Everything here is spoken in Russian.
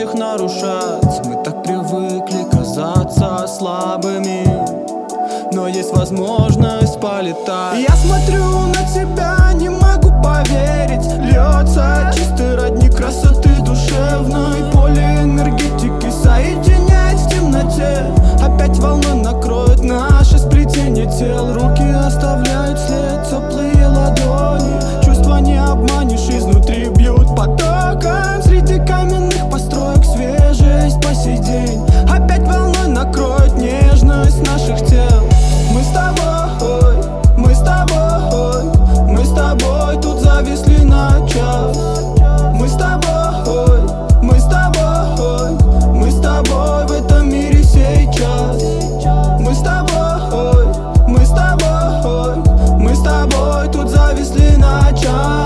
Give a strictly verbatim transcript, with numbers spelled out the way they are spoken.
всех нарушать. Мы так привыкли казаться слабыми, но есть возможность полетать. Я смотрю на тебя, не могу поверить. Льется чистый родник красоты душевной, поле энергетики соединяет в темноте. Опять волна накроет наше сплетение тел. Руки оставляют след, теплые ладони. Чувства не обманешь, изнутри бьют потоком. Среди каменных построек свежесть по сей день. Опять волной накроет нежность наших тел. Мы с тобой, мы с тобой, мы с тобой тут зависли на час. Мы с тобой, мы с тобой, мы с тобой в этом мире сейчас. Мы с тобой, мы с тобой, мы с тобой тут зависли на час.